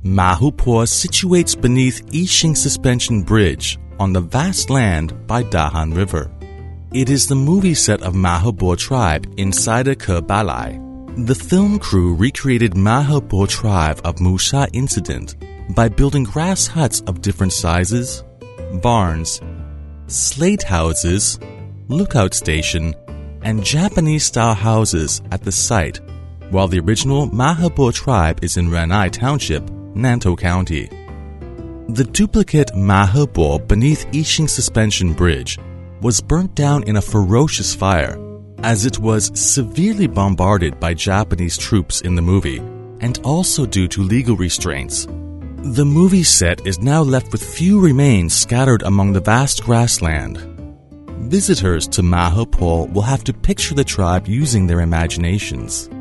Mahupur situates beneath Yixing Suspension Bridge on the vast land by Dahan River. It is the movie set of Mahupur tribe inside a Balai. The film crew recreated Mahupur tribe of Musa incident by building grass huts of different sizes, barns, slate houses, lookout station, and Japanese-style houses at the site, while the original Mahupur tribe is in Ranai Township, Nantou County. The duplicate Mahupur beneath Yixing Suspension Bridge was burnt down in a ferocious fire, as it was severely bombarded by Japanese troops in the movie, and also due to legal restraints. The movie set is now left with few remains scattered among the vast grassland. Visitors to Mahupur will have to picture the tribe using their imaginations.